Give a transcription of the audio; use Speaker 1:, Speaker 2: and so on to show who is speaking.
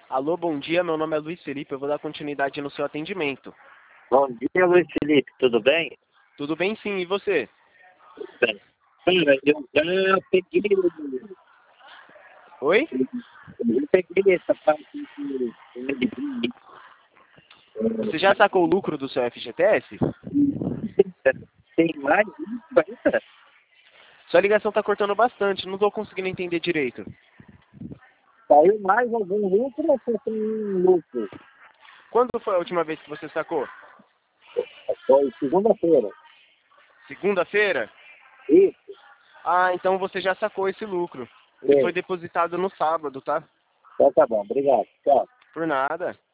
Speaker 1: Alô, bom dia, meu nome é Luiz Felipe, eu vou dar continuidade no seu atendimento.
Speaker 2: Bom dia, Luiz Felipe, tudo bem?
Speaker 1: Tudo bem sim, e você?
Speaker 2: Bem. Cara,
Speaker 1: Oi?
Speaker 2: eu peguei essa parte
Speaker 1: Você já sacou o lucro do seu FGTS?
Speaker 2: tem mais isso ainda?
Speaker 1: Sua ligação tá cortando bastante, não tô conseguindo entender direito.
Speaker 2: Saiu mais algum lucro ou só tem um lucro?
Speaker 1: Quando foi a última vez que você sacou?
Speaker 2: Foi segunda-feira.
Speaker 1: Segunda-feira?
Speaker 2: Isso,
Speaker 1: Ah, então você já sacou esse lucro. Ele foi
Speaker 2: é.
Speaker 1: depositado no sábado, tá?
Speaker 2: Então tá bom, obrigado. Tchau.
Speaker 1: Por nada.